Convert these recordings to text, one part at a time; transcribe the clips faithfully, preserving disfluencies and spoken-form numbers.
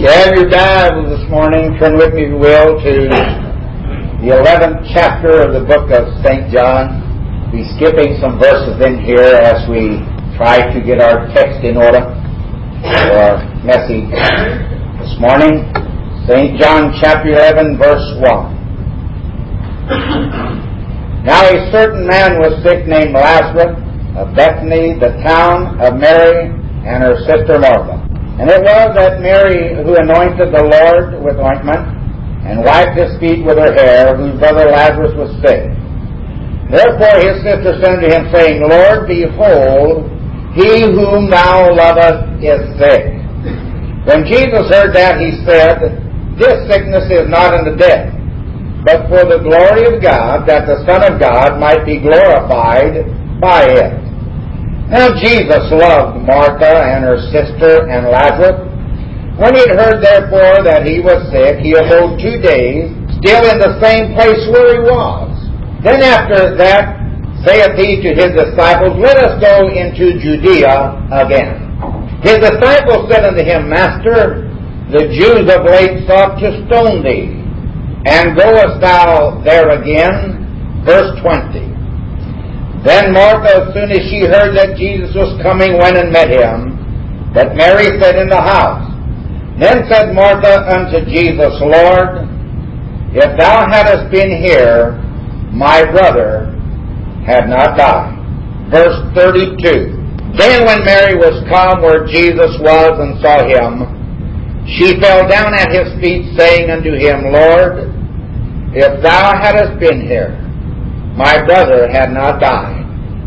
You have your Bible this morning. Turn with me, if you will, to the eleventh chapter of the book of Saint John. We'll be skipping some verses in here as we try to get our text in order for our message this morning. Saint John chapter eleven, verse one. Now a certain man was sick named Lazarus of Bethany, the town of Mary and her sister Martha. And it was that Mary who anointed the Lord with ointment and wiped his feet with her hair, whose brother Lazarus was sick. Therefore his sister sent unto him, saying, Lord, behold, he whom thou lovest is sick. When Jesus heard that, he said, This sickness is not unto death, but for the glory of God, that the Son of God might be glorified by it. Now Jesus loved Martha and her sister and Lazarus. When he had heard therefore that he was sick, he abode two days, still in the same place where he was. Then after that saith he to his disciples, Let us go into Judea again. His disciples said unto him, Master, the Jews of late sought to stone thee, and goest thou there again? Verse twenty. Then Martha, as soon as she heard that Jesus was coming, went and met him, but Mary sat in the house. Then said Martha unto Jesus, Lord, if thou hadst been here, my brother had not died. Verse thirty-two. Then when Mary was come where Jesus was and saw him, she fell down at his feet, saying unto him, Lord, if thou hadst been here, my brother had not died.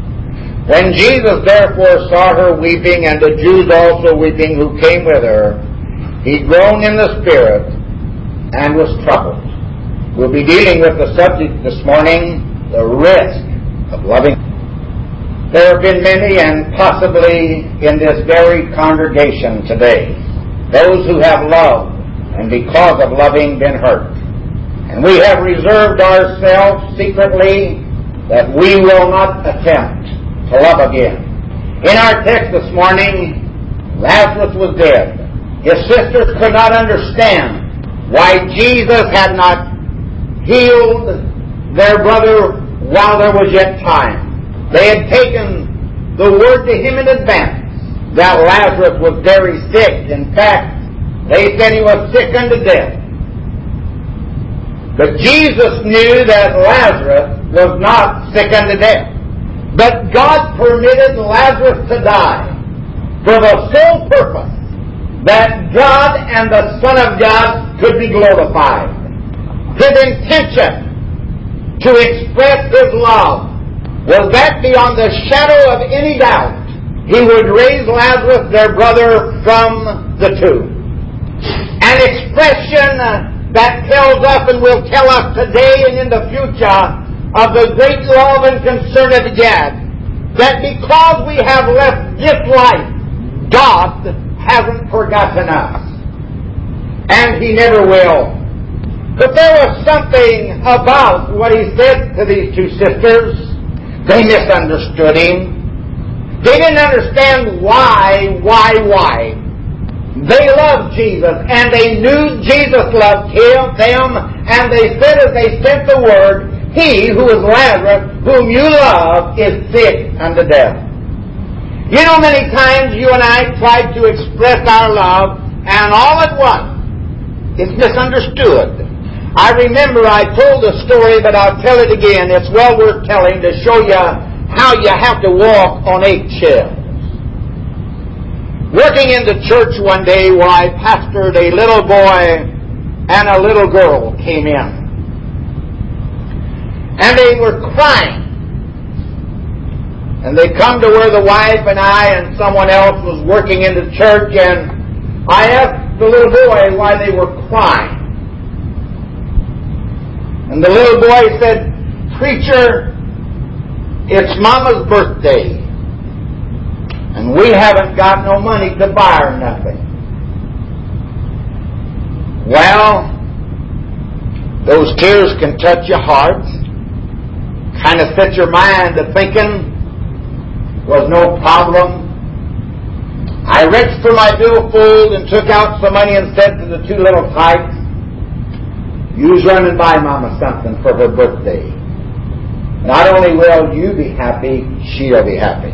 When Jesus therefore saw her weeping, and the Jews also weeping who came with her, he groaned in the spirit and was troubled. We'll be dealing with the subject this morning, the risk of loving. There have been many, and possibly in this very congregation today, those who have loved, and because of loving been hurt. And we have reserved ourselves secretly that we will not attempt to love again. In our text this morning, Lazarus was dead. His sisters could not understand why Jesus had not healed their brother while there was yet time. They had taken the word to him in advance that Lazarus was very sick. In fact, they said he was sick unto death. But Jesus knew that Lazarus was not sick unto death. But God permitted Lazarus to die for the sole purpose that God and the Son of God could be glorified. His intention to express His love was that beyond the shadow of any doubt He would raise Lazarus, their brother, from the tomb. An expression that tells us and will tell us today and in the future of the great love and concern of God, that because we have left this life, God hasn't forgotten us. And He never will. But there was something about what He said to these two sisters. They misunderstood Him. They didn't understand why, why, why. They loved Jesus, and they knew Jesus loved him, them, and they said as they sent the word, He who is Lazarus, whom you love, is sick unto death. You know, many times you and I try to express our love, and all at once, it's misunderstood. I remember I told the story, but I'll tell it again. It's well worth telling to show you how you have to walk on eggshells. Working in the church one day where I pastored, a little boy and a little girl came in. And they were crying. And they come to where the wife and I and someone else was working in the church, and I asked the little boy why they were crying. And the little boy said, Preacher, it's Mama's birthday, and we haven't got no money to buy her nothing. Well, those tears can touch your heart, kind of set your mind to thinking was no problem. I I reached for my billfold and took out some money and said to the two little tykes, "You's running by Mama something for her birthday. Not only will you be happy, she'll be happy."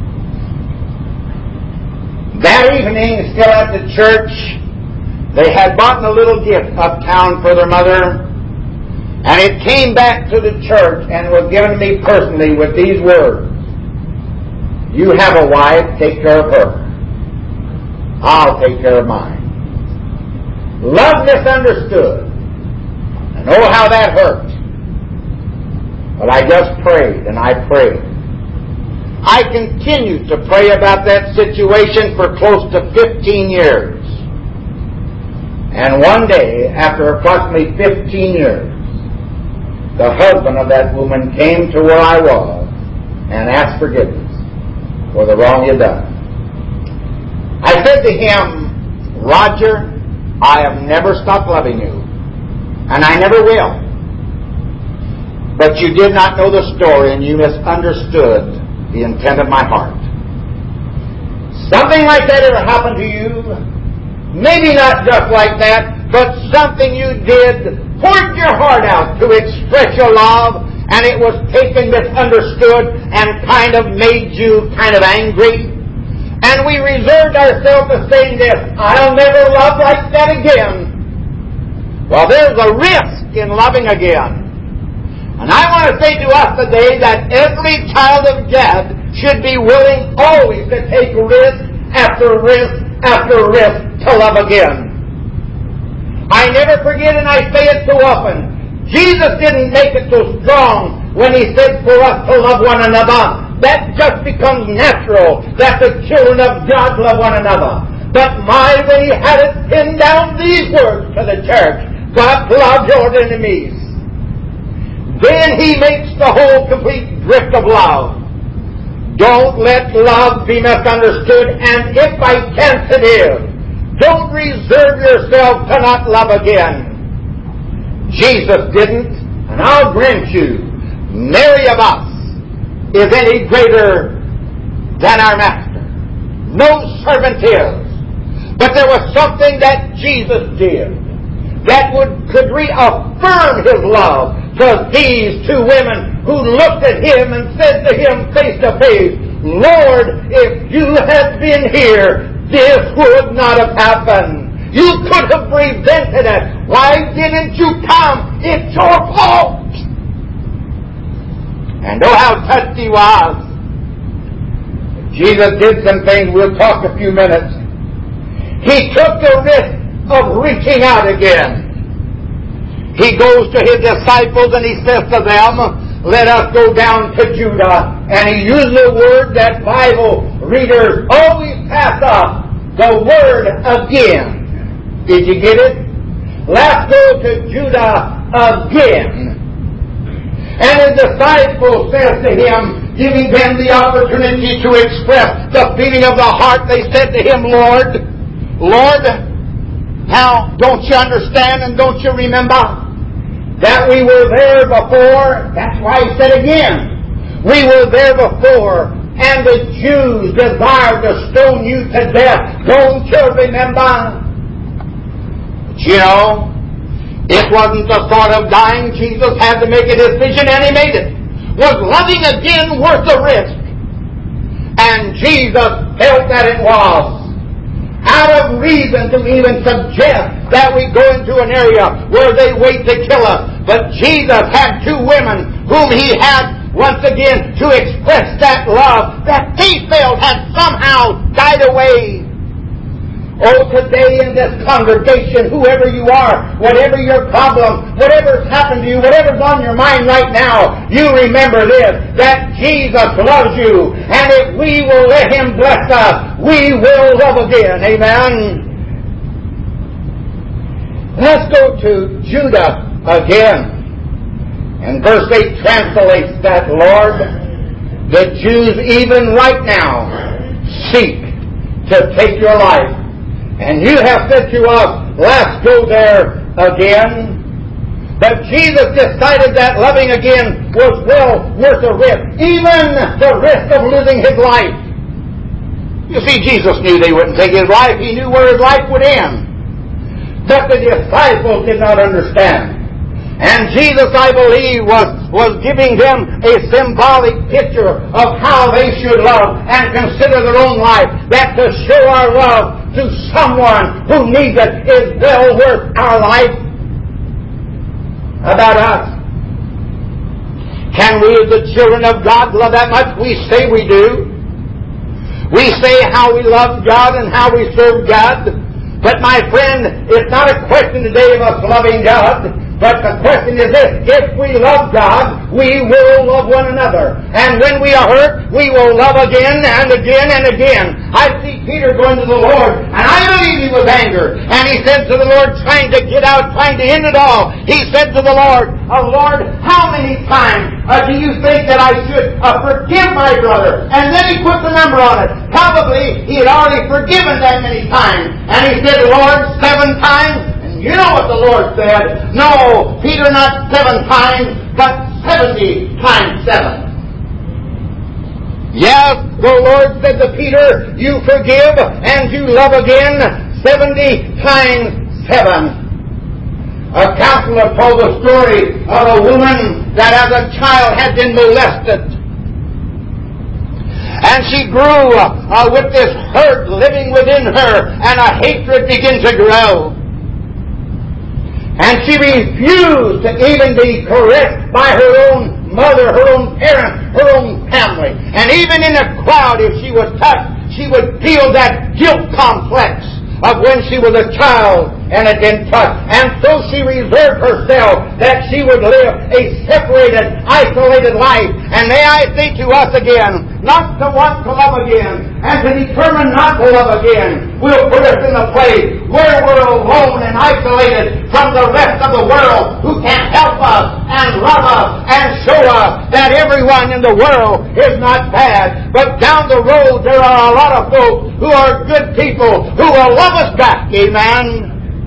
That evening, still at the church, they had bought a little gift uptown for their mother, and it came back to the church and was given to me personally with these words: "You have a wife, take care of her. I'll take care of mine." Love misunderstood. And oh, how that hurt. But I just prayed and I prayed. I continued to pray about that situation for close to fifteen years. And one day, after approximately fifteen years, the husband of that woman came to where I was and asked forgiveness for the wrong he had done. I said to him, "Roger, I have never stopped loving you, and I never will. But you did not know the story, and you misunderstood the intent of my heart." Something like that ever happened to you? Maybe not just like that, but something you did, poured your heart out to express your love, and it was taken, misunderstood, and kind of made you kind of angry. And we reserved ourselves to saying this: "I'll never love like that again." Well, there's a risk in loving again. And I want to say to us today that every child of God should be willing always to take risk after risk after risk to love again. I never forget, and I say it so often, Jesus didn't make it so strong when He said for us to love one another. That just becomes natural, that the children of God love one another. But my, when He had it pinned down these words to the church: "God love your enemies." Then He makes the whole complete drift of love. Don't let love be misunderstood, and if by chance it is, don't reserve yourself to not love again. Jesus didn't, and I'll grant you, nary of us is any greater than our Master. No servant is. But there was something that Jesus did that would could reaffirm His love to these two women who looked at Him and said to Him face to face, "Lord, if you had been here, this would not have happened. You could have prevented it. Why didn't you come? It's your fault." And oh, how touched He was. Jesus did some things. We'll talk a few minutes. He took the risk of reaching out again. He goes to His disciples and He says to them, "Let us go down to Judah." And He used the word that Bible readers always pass up, the word again. Did you get it? Let's go to Judah again. And His disciples says to Him, giving them the opportunity to express the feeling of the heart, they said to Him, "Lord, Lord, now don't you understand and don't you remember that we were there before?" That's why He said again, "We were there before, and the Jews desired to stone you to death. Don't you remember?" But you know, it wasn't the thought of dying. Jesus had to make a decision, and He made it. Was loving again worth the risk? And Jesus felt that it was. Out of reason to even suggest that we go into an area where they wait to kill us. But Jesus had two women whom He had once again to express that love that He felt had somehow died away. Oh, today in this congregation, whoever you are, whatever your problem, whatever's happened to you, whatever's on your mind right now, you remember this, that Jesus loves you, and if we will let Him bless us, we will love again. Amen? Let's go to Judah again. And verse eight translates that, "Lord, the Jews even right now seek to take your life. And you have said to us, let's go there again." But Jesus decided that loving again was well worth the risk, even the risk of losing His life. You see, Jesus knew they wouldn't take His life. He knew where His life would end. But the disciples did not understand. And Jesus, I believe, was, was giving them a symbolic picture of how they should love and consider their own life. That to show our love to someone who needs it is well worth our life. About us. Can we, as the children of God, love that much? We say we do. We say how we love God and how we serve God. But my friend, it's not a question today of us loving God. But the question is this: if we love God, we will love one another. And when we are hurt, we will love again and again and again. I see Peter going to the Lord, and I believe he was angered. And he said to the Lord, trying to get out, trying to end it all, he said to the Lord, oh Lord, how many times uh, do you think that I should uh, forgive my brother? And then he put the number on it. Probably he had already forgiven that many times. And he said, Lord, seven times? You know what the Lord said. No, Peter, not seven times, but seventy times seven. Yes, the Lord said to Peter, you forgive and you love again seventy times seven. A counselor told the story of a woman that as a child had been molested. And she grew uh, with this hurt living within her, and a hatred began to grow. And she refused to even be caressed by her own mother, her own parents, her own family. And even in a crowd, if she was touched, she would feel that guilt complex of when she was a child and had been touched. And so she reserved herself that she would live a separated, isolated life. And may I say to us again, not to want to love again, and to determine not to love again, will put us in a place where we're alone and isolated from the rest of the world who can help us and love us and show us that everyone in the world is not bad. But down the road there are a lot of folks who are good people who will love us back. Amen.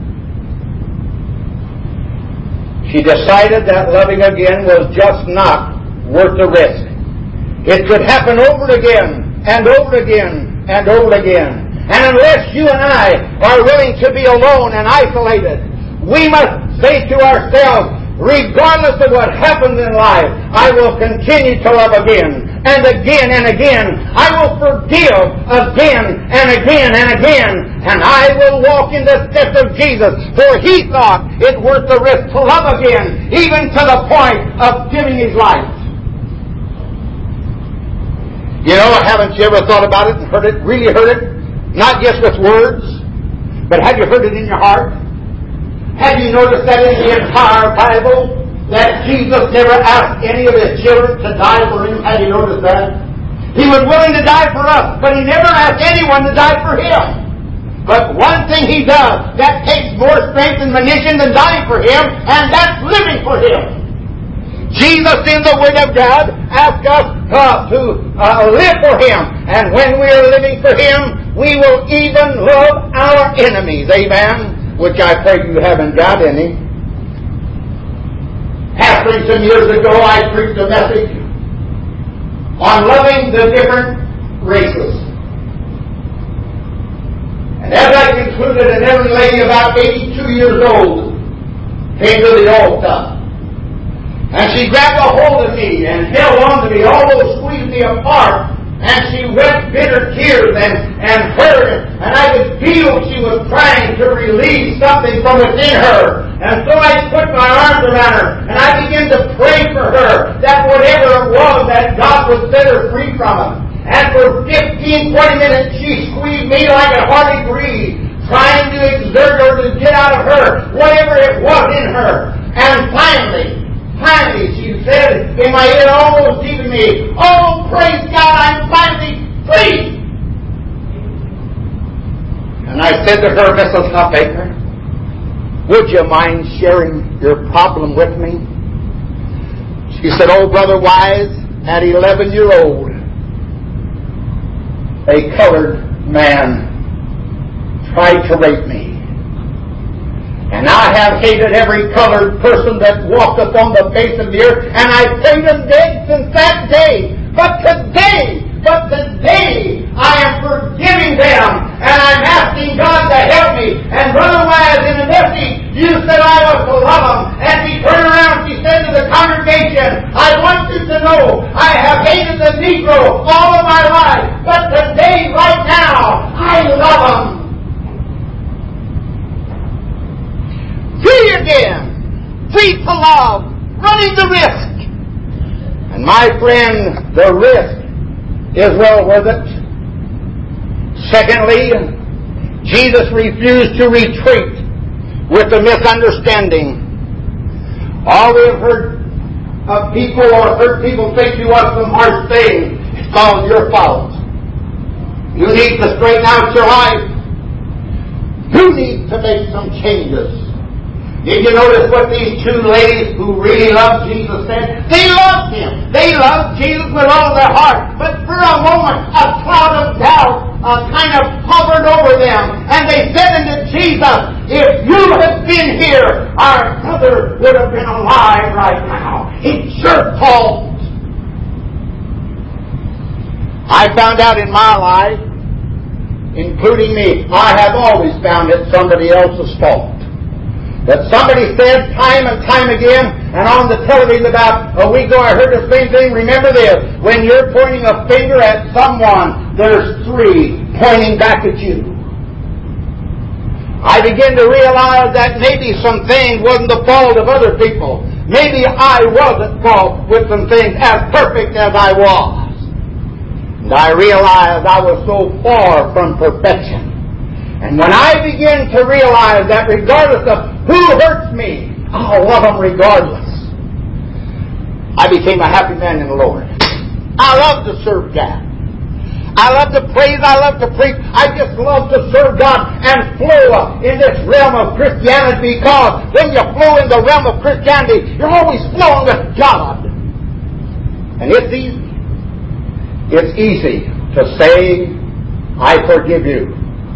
She decided that loving again was just not worth the risk. It could happen over again and over again and over again. And unless you and I are willing to be alone and isolated, we must say to ourselves, regardless of what happens in life, I will continue to love again and again and again. I will forgive again and again and again. And I will walk in the steps of Jesus, for He thought it worth the risk to love again, even to the point of giving His life. You know, haven't you ever thought about it and heard it, really heard it? Not just with words, but have you heard it in your heart? Have you noticed that in the entire Bible, that Jesus never asked any of His children to die for Him? Have you noticed that? He was willing to die for us, but He never asked anyone to die for Him. But one thing He does, that takes more strength and munition than dying for Him, and that's living for Him. Jesus in the Word of God asked us uh, to uh, live for Him. And when we are living for Him, we will even love our enemies. Amen? Which I pray you haven't got any. Pastoring some years ago, I preached a message on loving the different races. And as I concluded, an elderly lady about eighty-two years old came to the altar. And she grabbed a hold of me and held on to me, almost squeezed me apart. And she wept bitter tears and, and hurt. And I could feel she was trying to release something from within her. And so I put my arms around her and I began to pray for her that whatever it was, that God would set her free from it. And for fifteen, twenty minutes she squeezed me like I hardly breathed, trying to exert her to get out of her whatever it was in her. And finally, Finally, she said in my ear, almost deep in me, oh, praise God, I'm finally free. And I said to her, Missus Huffaker, would you mind sharing your problem with me? She said, oh, Brother Wise, at eleven years old, a colored man tried to rape me. And I have hated every colored person that walked upon the face of the earth, and I prayed them dead since that day. But today, but today, I am forgiving them, and I'm asking God to help me. And Brother Wise, in the message, you said I was to love them. And she turned around, she said to the congregation, I want you to know I have hated the Negro all of my life, but today, right now, I love them. Free again, free to love, running the risk. And my friend, the risk is well worth it. Secondly, Jesus refused to retreat with the misunderstanding. All we have heard of people or heard people say to us some harsh things, it's all your fault. You need to straighten out your life. You need to make some changes. Did you notice what these two ladies who really loved Jesus said? They loved Him. They loved Jesus with all their heart. But for a moment, a cloud of doubt uh, kind of hovered over them. And they said unto Jesus, if you had been here, our brother would have been alive right now. It's your fault. I found out in my life, including me, I have always found it somebody else's fault. That somebody said time and time again, and on the television about a week ago I heard the same thing. Remember this, when you're pointing a finger at someone, there's three pointing back at you. I begin to realize that maybe some things wasn't the fault of other people. Maybe I was at fault with some things as perfect as I was. And I realized I was so far from perfection. And when I begin to realize that regardless of who hurts me, I'll love them regardless, I became a happy man in the Lord. I love to serve God. I love to praise. I love to preach. I just love to serve God and flow in this realm of Christianity, because when you flow in the realm of Christianity, you're always flowing with God. And it's easy. It's easy to say, I forgive you.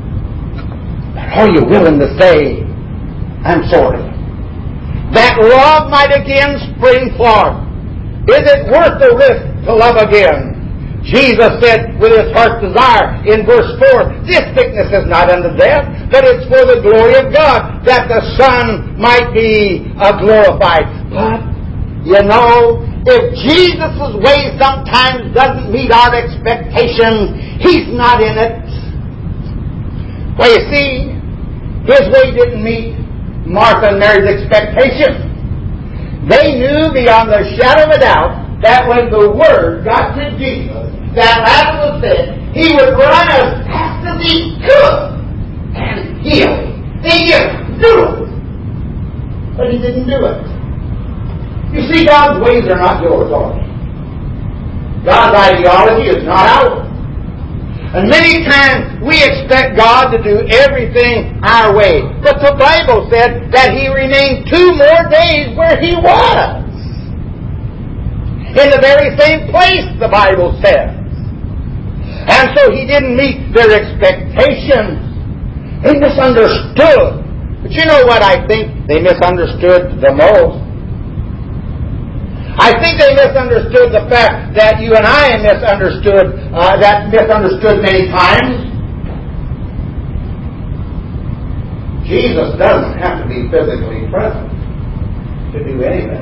Are you willing to say, I'm sorry? That love might again spring forth. Is it worth the risk to love again? Jesus said with His heart's desire in verse four, this sickness is not unto death, but it's for the glory of God, that the Son might be uh, glorified. But, you know, if Jesus' way sometimes doesn't meet our expectations, He's not in it. Well, you see, His way didn't meet Martha and Mary's expectations. They knew beyond the shadow of a doubt that when the Word got to Jesus, that Lazarus said he would run as fast as he could and heal. He just do it. But He didn't do it. You see, God's ways are not yours, are they? God's ideology is not ours. And many times we expect God to do everything our way. But the Bible said that He remained two more days where He was. In the very same place, the Bible says. And so He didn't meet their expectations. They misunderstood. But you know what I think they misunderstood the most? I think they misunderstood the fact that you and I have misunderstood, uh, that misunderstood many times. Jesus doesn't have to be physically present to do anything.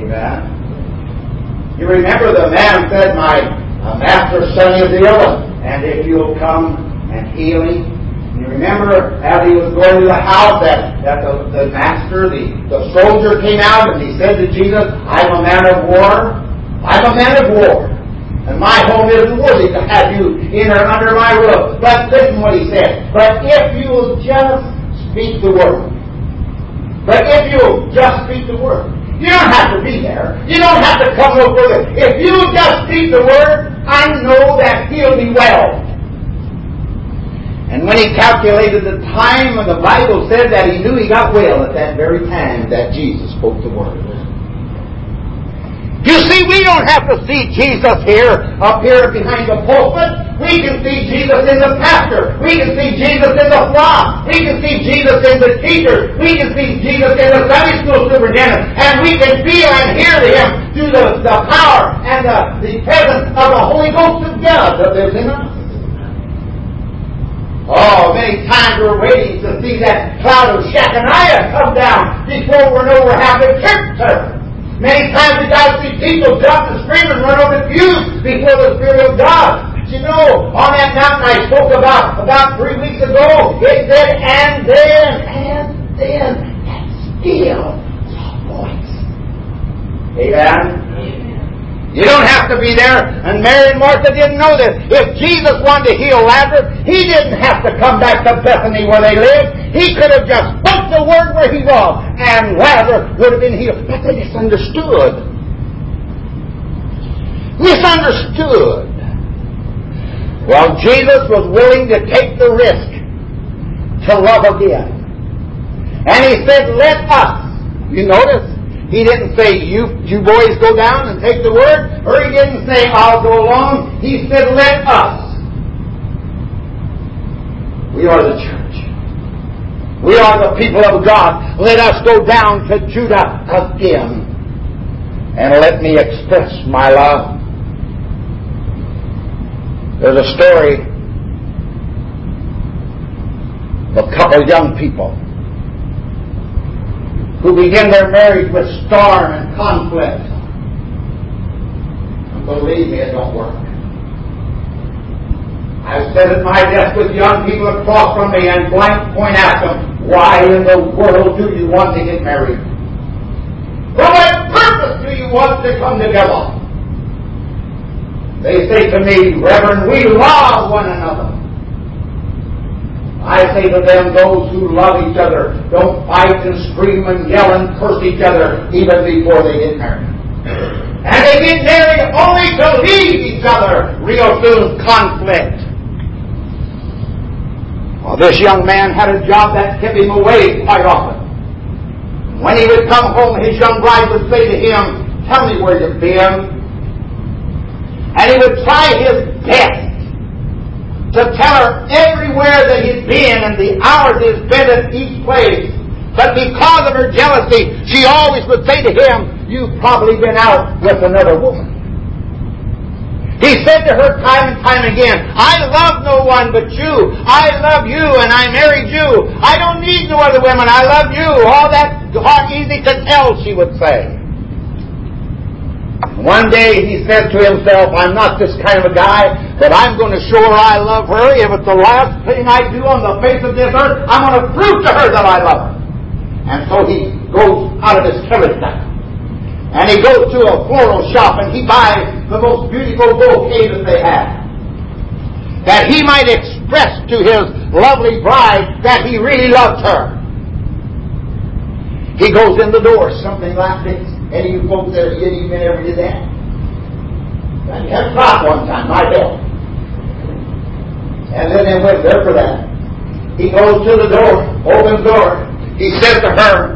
Amen? You remember the man said, my uh, master's son is ill, and if you'll come and heal him. You remember as he was going to the house that, that the, the master, the, the soldier came out and he said to Jesus, I'm a man of war. I'm a man of war. And my home isn't worthy to have you in or under my roof. But listen what he said. But if you will just speak the word. But if you will just speak the word. You don't have to be there. You don't have to come no further. If you will just speak the word, I know that he'll be well. And when he calculated the time, and the Bible said that he knew he got well at that very time that Jesus spoke the word. You see, we don't have to see Jesus here, up here behind the pulpit. We can see Jesus in the pastor. We can see Jesus in the flock. We can see Jesus in the teacher. We can see Jesus in the Sunday school superintendent. And we can feel and hear Him through the, the power and the, the presence of the Holy Ghost of God that lives in us. Oh, many times we're waiting to see that cloud of Shekinah come down before we're over half a church service. Many times we got to see people jump and scream and run over the pews before the Spirit of God. But you know, on that mountain I spoke about about three weeks ago, it said, and then, and then, and still soft voice. Amen? You don't have to be there. And Mary and Martha didn't know this. If Jesus wanted to heal Lazarus, He didn't have to come back to Bethany where they lived. He could have just spoke the word where he was, and Lazarus would have been healed. But they misunderstood. Misunderstood. Well, Jesus was willing to take the risk to love again. And He said, let us. You notice? He didn't say, you, you boys go down and take the word. Or He didn't say, I'll go along. He said, let us. We are the church. We are the people of God. Let us go down to Judah again. And let me express my love. There's a story of a couple of young people who begin their marriage with storm and conflict. And believe me, it don't work. I've sat at my desk with young people across from me and blank point at them, why in the world do you want to get married? For what purpose do you want to come together? They say to me, Reverend, we love one another. I say to them, those who love each other don't fight and scream and yell and curse each other even before they get married. And they get married only to leave each other real soon. Conflict. Well, this young man had a job that kept him away quite often. When he would come home, his young bride would say to him, tell me where you've been. And he would try his best to tell her everywhere that he'd been and the hours he'd spent at each place. But because of her jealousy, she always would say to him, you've probably been out with another woman. He said to her time and time again, I love no one but you. I love you and I married you. I don't need no other women. I love you. All that easy to tell, she would say. One day he said to himself, I'm not this kind of a guy, but I'm going to show her I love her. If it's the last thing I do on the face of this earth, I'm going to prove to her that I love her. And so he goes out of his carriage now. And he goes to a floral shop and he buys the most beautiful bouquet that they have. That he might express to his lovely bride that he really loves her. He goes in the door, something like this. Any of you folks there, any of you ever did that? I had a clock one time, my help. And then they went there for that. He goes to the door, opens the door. He says to her,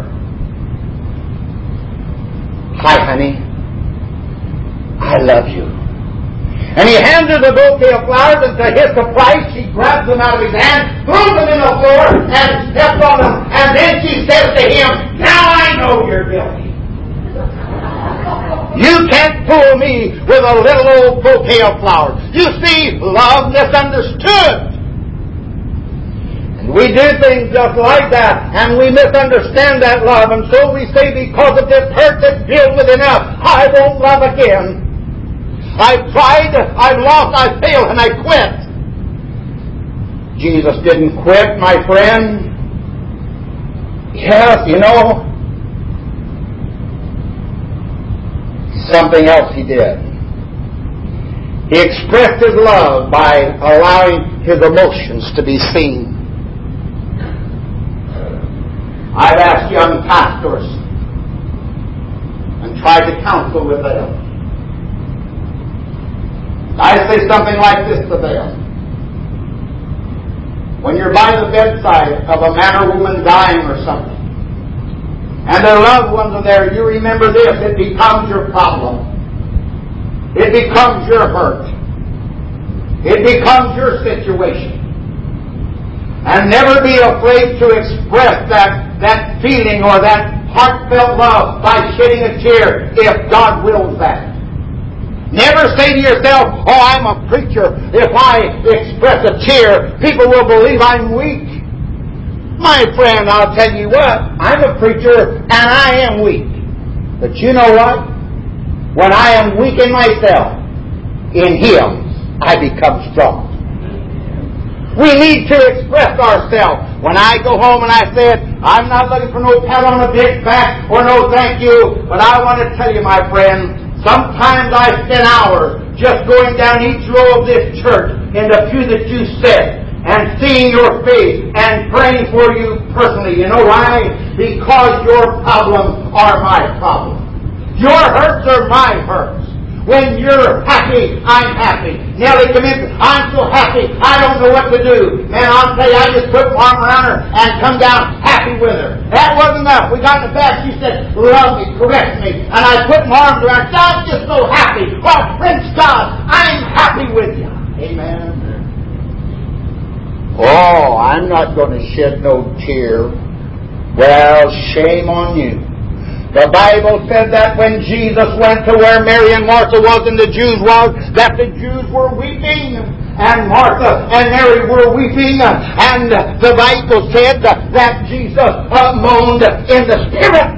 hi, honey. I love you. And he hands her the bouquet of flowers, and to his surprise, she grabs them out of his hand, throws them in the floor, and steps on them. And then she says to him, now I know you're guilty. You can't fool me with a little old bouquet of flowers. You see, love misunderstood. And we do things just like that, and we misunderstand that love, and so we say, because of this hurt that's built within us, I won't love again. I've tried, I've lost, I've failed, and I quit. Jesus didn't quit, my friend. Yes, you know, something else he did. He expressed his love by allowing his emotions to be seen. I've asked young pastors and tried to counsel with them. I say something like this to them. When you're by the bedside of a man or woman dying or something, and their loved ones are there, you remember this, it becomes your problem. It becomes your hurt. It becomes your situation. And never be afraid to express that, that feeling or that heartfelt love by shedding a tear if God wills that. Never say to yourself, oh, I'm a preacher. If I express a tear, people will believe I'm weak. My friend, I'll tell you what, I'm a preacher and I am weak. But you know what? When I am weak in myself, in Him, I become strong. We need to express ourselves. When I go home and I said, I'm not looking for no pat on the big back or no thank you, but I want to tell you, my friend, sometimes I spend hours just going down each row of this church in the pew that you sit and seeing your face and praying for you personally. You know why? Because your problems are my problems. Your hurts are my hurts. When you're happy, I'm happy. Nellie come in, I'm so happy, I don't know what to do. Man, I'll tell you, I just put my arm around her and come down happy with her. That wasn't enough. We got in the back, she said, love me, correct me. And I put my arms around her. I'm just so happy. Well, praise God, I'm happy with you. Amen. Oh, I'm not going to shed no tear. Well, shame on you. The Bible said that when Jesus went to where Mary and Martha was and the Jews was, that the Jews were weeping. And Martha and Mary were weeping. And the Bible said that Jesus moaned in the Spirit.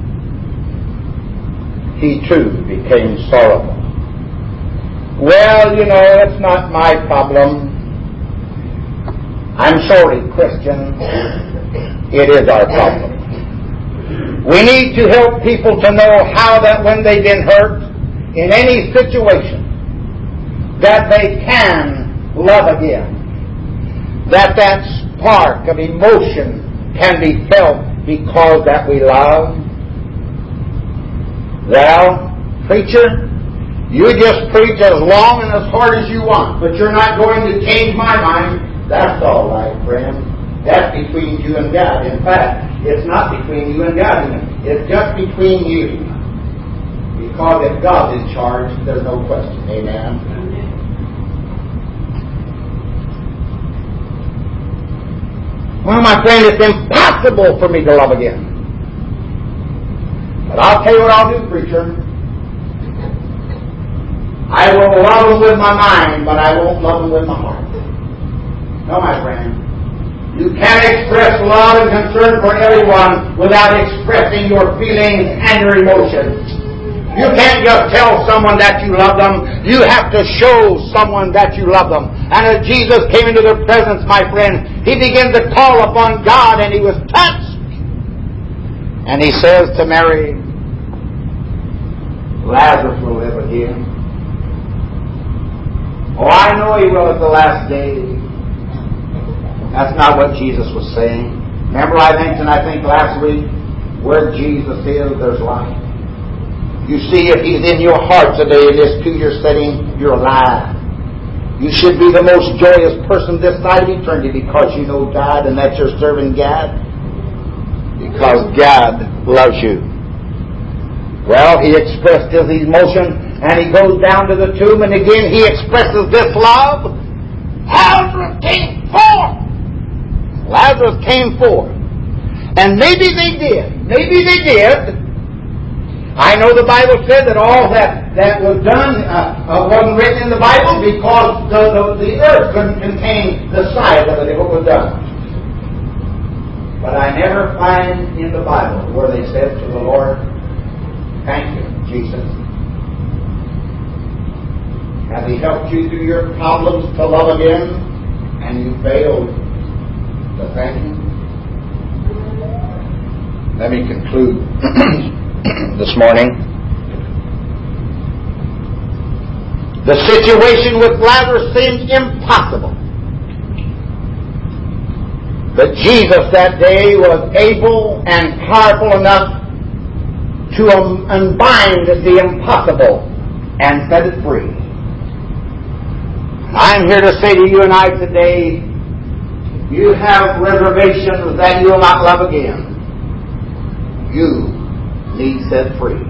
He too became sorrowful. Well, you know, it's not my problem. I'm sorry, Christian. It is our problem. We need to help people to know how that when they've been hurt in any situation, that they can love again. That that spark of emotion can be felt because that we love. Well, preacher, you just preach as long and as hard as you want, but you're not going to change my mind. That's all right, friend. That's between you and God. In fact, it's not between you and God. It's just between you. Because if God's in charge, there's no question. Amen. Well, my friend, it's impossible for me to love again. But I'll tell you what I'll do, preacher. I will love them with my mind, but I won't love them with my heart. No, my friend. You can't express love and concern for everyone without expressing your feelings and your emotions. You can't just tell someone that you love them. You have to show someone that you love them. And as Jesus came into their presence, my friend, He began to call upon God and He was touched. And He says to Mary, Lazarus will live again. Oh, I know he will at the last day. That's not what Jesus was saying. Remember I mentioned, I think last week, where Jesus is, there's life. You see, if He's in your heart today in this pew you're sitting, you're alive. You should be the most joyous person this side of eternity because you know God and that you're serving God. Because God loves you. Well, He expressed His emotion and He goes down to the tomb and again He expresses this love. Lazarus came forth. Lazarus came forth. And maybe they did. Maybe they did. I know the Bible said that all that, that was done uh, uh, wasn't written in the Bible because the, the, the earth couldn't contain the size of it if it was done. But I never find in the Bible where they said to the Lord, thank you, Jesus. Has He helped you through your problems to love again and you failed to thank Him? Let me conclude this morning. The situation with Lazarus seemed impossible. But Jesus that day was able and powerful enough to unbind the impossible and set it free. I'm here to say to you and I today, you have reservations that you will not love again. You need set free.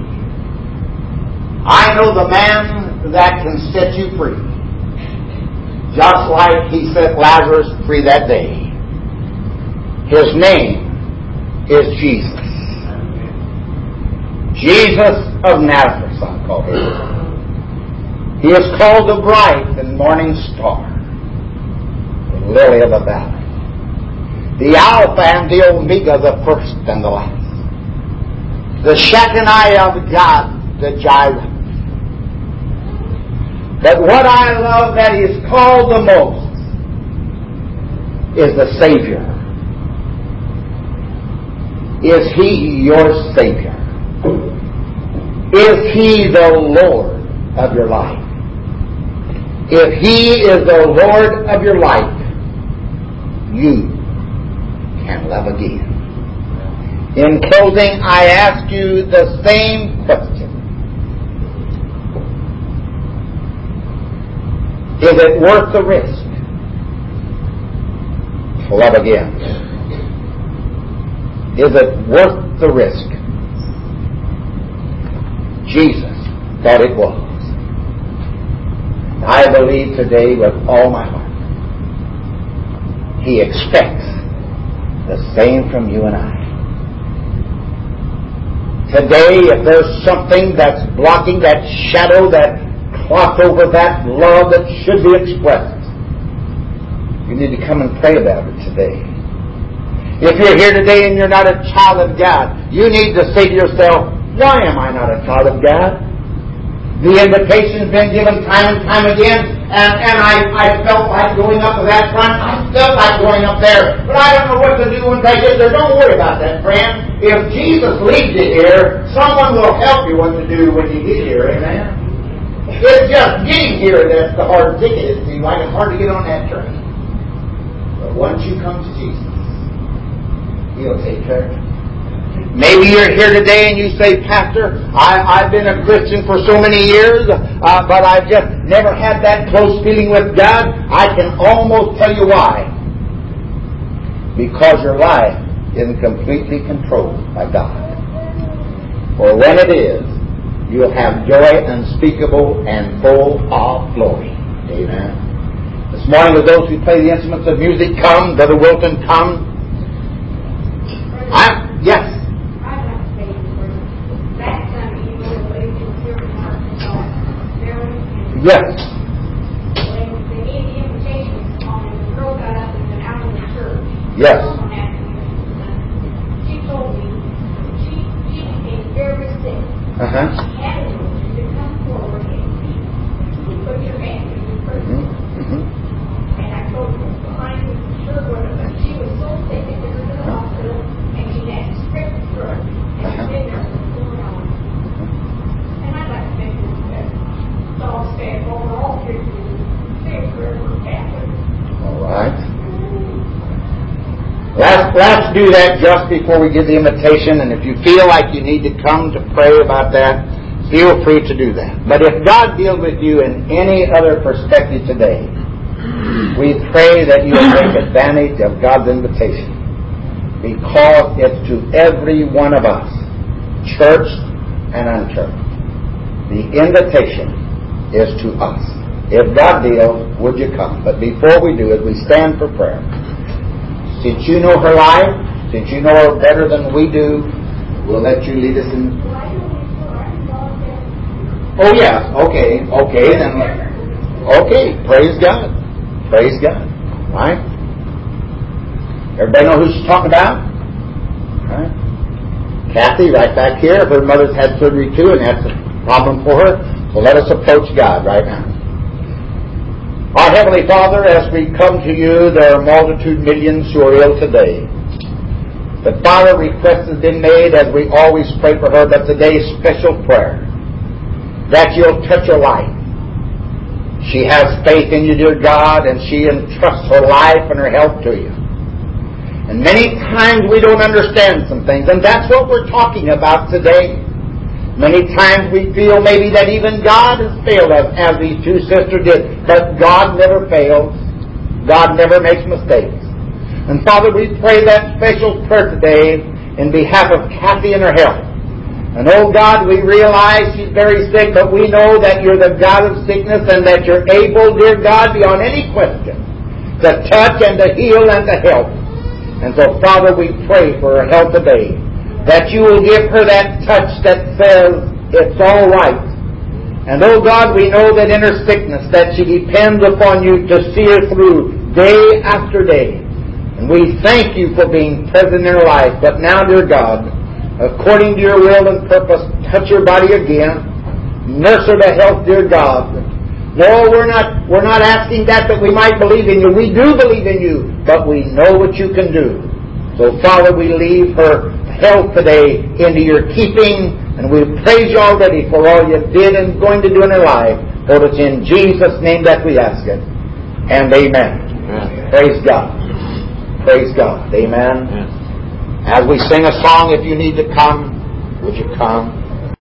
I know the man that can set you free. Just like He set Lazarus free that day. His name is Jesus. Jesus of Nazareth, I call Him. He is called the bright and morning star, the lily of the valley, the Alpha and the Omega, the first and the last, the Shekinah of God, the Jireh. But what I love that He is called the most is the Savior. Is He your Savior? Is He the Lord of your life? If He is the Lord of your life, you can love again. In closing, I ask you the same question. Is it worth the risk to love again? Is it worth the risk? Jesus thought it was. I believe today with all my heart He expects the same from you and I. Today, if there's something that's blocking that shadow, that cloth over that love that should be expressed, you need to come and pray about it today. If you're here today and you're not a child of God, you need to say to yourself, why am I not a child of God? The invitation's been given time and time again, and, and I, I felt like going up to that front. I felt like going up there, but I don't know what to do once I get there. Don't worry about that, friend. If Jesus leads you here, someone will help you what to do when you get here, amen? It's just getting here that's the hard ticket. It seems like it's hard to get on that train. But once you come to Jesus, He'll take care of it. Maybe you're here today and you say, Pastor, I, I've been a Christian for so many years, uh, but I've just never had that close feeling with God. I can almost tell you why. Because your life isn't completely controlled by God. For when it is, you'll have joy unspeakable and full of glory. Amen. This morning, as those who play the instruments of music come, Brother Wilton, come. I, yes. Yes. Yes. She told me she, she became very sick. Uh-huh. She had to come forward and speak. Put your hand in your person. Mm-hmm. And I told her behind the sure what it was. She was so sick that they were in the hospital and she had script for it. And uh-huh. She's been there for four hours. And I'd like to make this better. All stand over all three of you. Say a prayer for Catholic. All right. Let's, let's do that just before we give the invitation. And if you feel like you need to come to pray about that, feel free to do that. But if God deals with you in any other perspective today, we pray that you will take advantage of God's invitation. Because it's to every one of us, church and unchurched. The invitation is to us. If God deals, would you come? But before we do it, we stand for prayer. Since you know her life, since you know her better than we do, we'll let you lead us in. Oh yes, okay, okay, then. Okay, praise God, praise God. Right? Everybody know who she's talking about? Right? Kathy, right back here. Her mother's had surgery too, and that's a problem for her. So let us approach God right now. Our Heavenly Father, as we come to you, there are multitude millions who are ill today. But Father, request has been made, as we always pray for her, but today's special prayer, that you'll touch her life. She has faith in you, dear God, and she entrusts her life and her health to you. And many times we don't understand some things, and that's what we're talking about today. Many times we feel maybe that even God has failed us, as these two sisters did. But God never fails. God never makes mistakes. And Father, we pray that special prayer today in behalf of Kathy and her health. And oh God, we realize she's very sick, but we know that you're the God of sickness and that you're able, dear God, beyond any question, to touch and to heal and to help. And so, Father, we pray for her health today, that you will give her that touch that says it's all right, And oh God, we know that in her sickness that she depends upon you to see her through day after day. And we thank you for being present in her life. But now, dear God, according to your will and purpose, touch her body again. Nurse her to health, dear God. No, we're not, we're not asking that that we might believe in you. We do believe in you, but we know what you can do. So, Father, we leave her health today into your keeping, and we praise you already for all you did and going to do in her life. For it's in Jesus' name that we ask it. And amen. Amen. Praise God. Praise God. Amen. Amen. As we sing a song, if you need to come, would you come?